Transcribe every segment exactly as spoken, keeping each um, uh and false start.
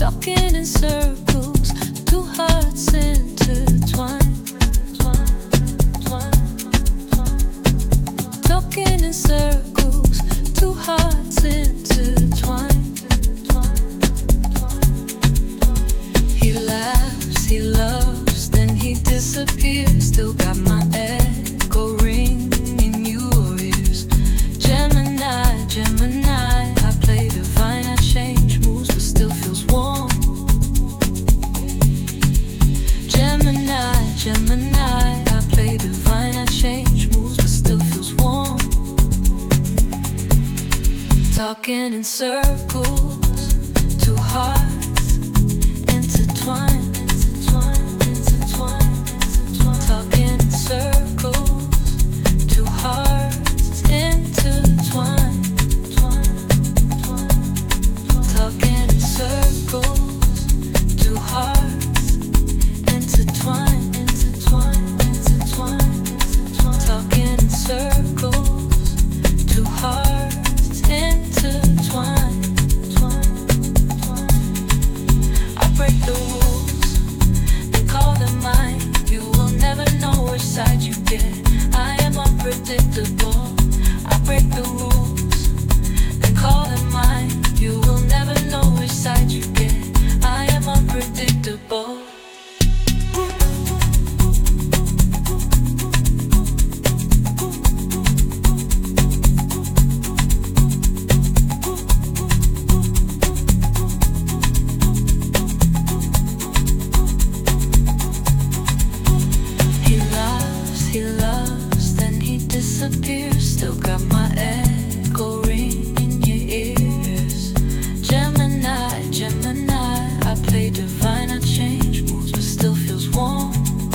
talking in circles, two hearts intertwined. Talking in circles, two hearts intertwined. He laughs, he loves, then he disappears. Still got my echo ring in your ears. Gemini, Gemini, I play divine, I change moves, but still feels warm. Gemini, Gemini, I play divine, I change moves, but still feels warm. Talking in circles, two hearts intertwined, intertwined, intertwined, intertwined. Talking in circles, two hearts intertwined, talking in circles, two hearts intertwined, intertwined, intertwined, intertwined. Talking in circles, two hearts intertwined. I break the rules and call them mine. You will never know which side you get. I am unpredictable. I break the rules and call them mine. You will never know which side you get. I am unpredictable. He loves, he loves, then he disappears. Still got my echo ring in your ears. Gemini, Gemini, I play divine, I change moves, but still feels warm.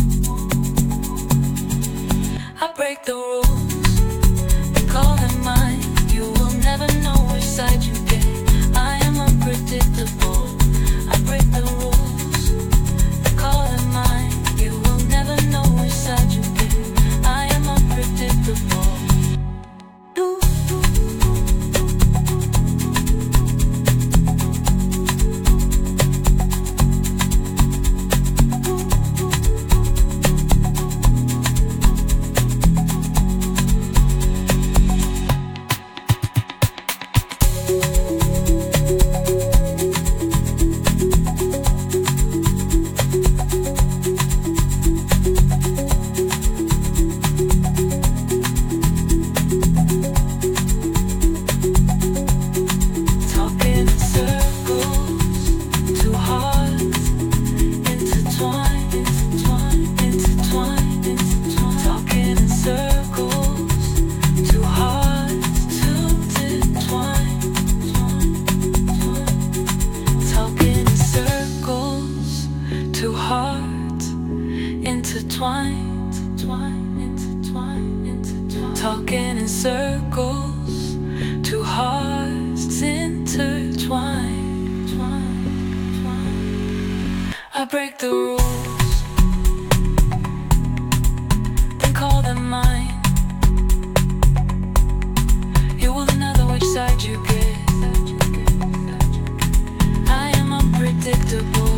I break the rules and call them mine. You will never know which side you get. I am unpredictable. I break the rules and call them mine. You will never know which side you get. I am unpredictable. Do, do, talking in circles, two hearts intertwined, intertwined, intertwined, intertwined. Talking in circles, two hearts intertwined. Talking in circles, two hearts intertwined, intertwined, intertwined, intertwined. Talking in circles, two hearts intertwined. I break the rules, then call them mine. You will never know which side you get. I am unpredictable.